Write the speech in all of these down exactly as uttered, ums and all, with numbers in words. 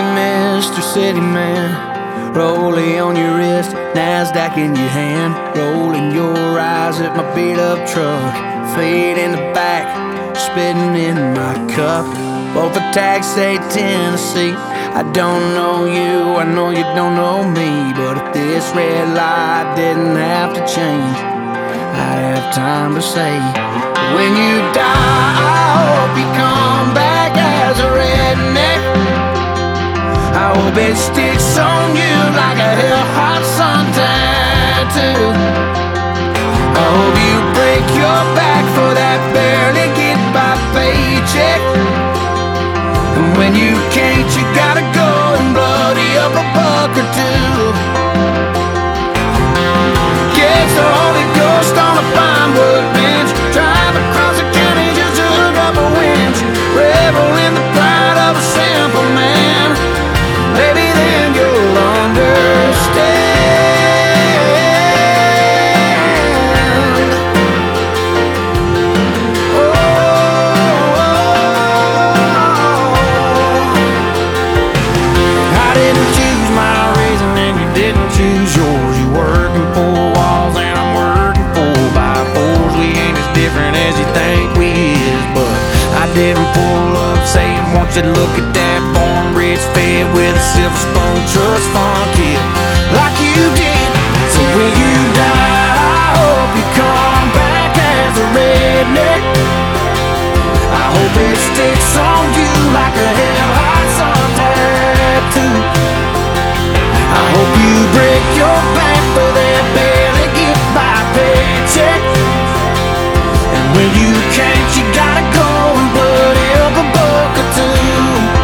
Mister City Man. Rollie on your wrist, NASDAQ in your hand. Rolling your eyes at my beat up truck. Fade in the back, spitting in my cup. Both the tags say Tennessee. I don't know you, I know you don't know me. But if this red light didn't have to change, I'd have time to say, when you die, I hope you come back as a redneck. I hope it sticks on you like a hell hot sun tattoo. I hope you break your back for that barely get by paycheck. And when you can't, you gotta go and bloody up a buck or two. Catch the Holy Ghost on a pine wood bench. Drive across the county just to hook up a winch. Revel in the pride of a simple man. Maybe then you'll understand. Choose yours. You working for walls and I'm working for by fours. We ain't as different as you think we is, but I didn't pull up saying, won't you look at that born rich fed with a silver spoon trust fund kid like you did. So when you die, I hope you come back as a redneck. I hope it sticks on you like a hell hot sun tattoo. I hope you break your back for that barely get by paycheck. And when you can't, you gotta go and bloody up a buck or two.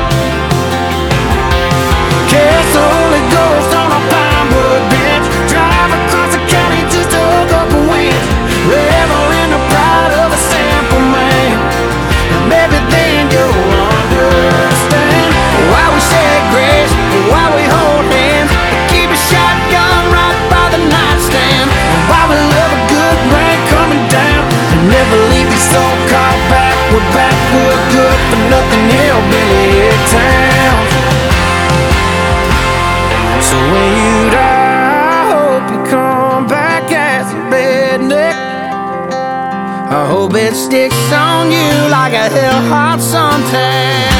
Catch the Holy Ghost on a pine wood bench. Drive across the county just to hook up a winch. Revel in the pride of a simple man. And maybe then you'll understand why we say grace, why we hold hands. Shotgun right by the nightstand. And why we love a good rain coming down. And never leave these so-called backward, backward, good for nothing hillbilly towns. So when you die, I hope you come back as a redneck. I hope it sticks on you like a hell hot suntan.